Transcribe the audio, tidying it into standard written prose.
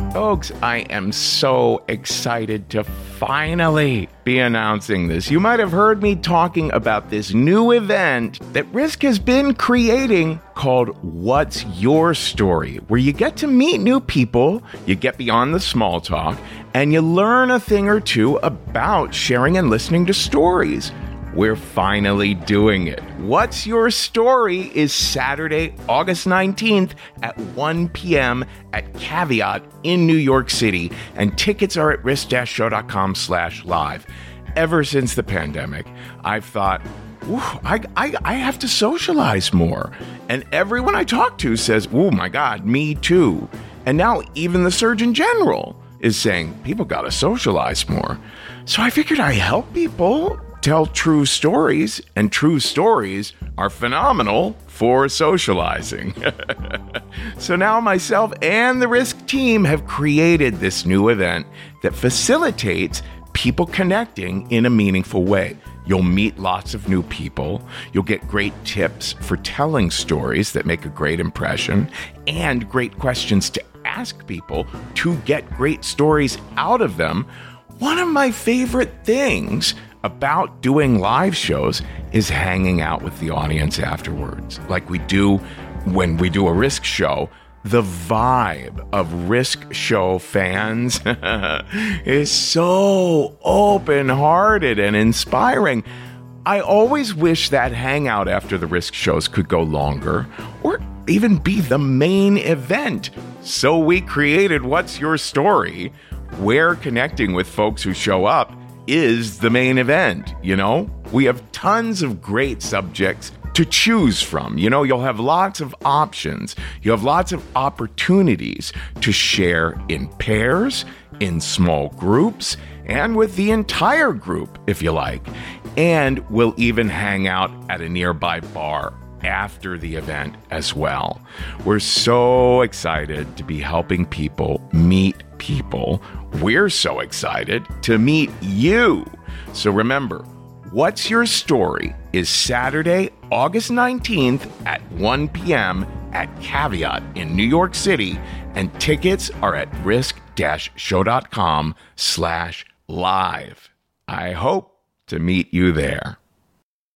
Folks, I am so excited to finally be announcing this. You might have heard me talking about this new event that Risk has been creating called What's Your Story, where you get to meet new people, you get beyond the small talk, and you learn a thing or two about sharing and listening to stories. We're finally doing it. What's Your Story is Saturday, August 19th at 1 p.m. at Caveat in New York City, and tickets are at risk-show.com/live. Ever since the pandemic, I've thought, I have to socialize more. And everyone I talk to says, oh my God, me too. And now even the Surgeon General is saying, people got to socialize more. So I figured I'd help people tell true stories, and true stories are phenomenal for socializing. So now myself and the Risk team have created this new event that facilitates people connecting in a meaningful way. You'll meet lots of new people. You'll get great tips for telling stories that make a great impression, and great questions to ask people to get great stories out of them. One of my favorite things about doing live shows is hanging out with the audience afterwards. Like we do when we do a Risk show, the vibe of Risk show fans is so open-hearted and inspiring. I always wish that hangout after the Risk shows could go longer, or even be the main event. So we created What's Your Story, where connecting with folks who show up is the main event, you know? We have tons of great subjects to choose from. You know, you'll have lots of options. You have lots of opportunities to share in pairs, in small groups, and with the entire group, if you like. And we'll even hang out at a nearby bar after the event as well. We're so excited to be helping people meet people. We're so excited to meet you. So remember, What's Your Story is Saturday, August 19th at 1 p.m. at Caveat in New York City, and tickets are at risk-show.com/live. I hope to meet you there.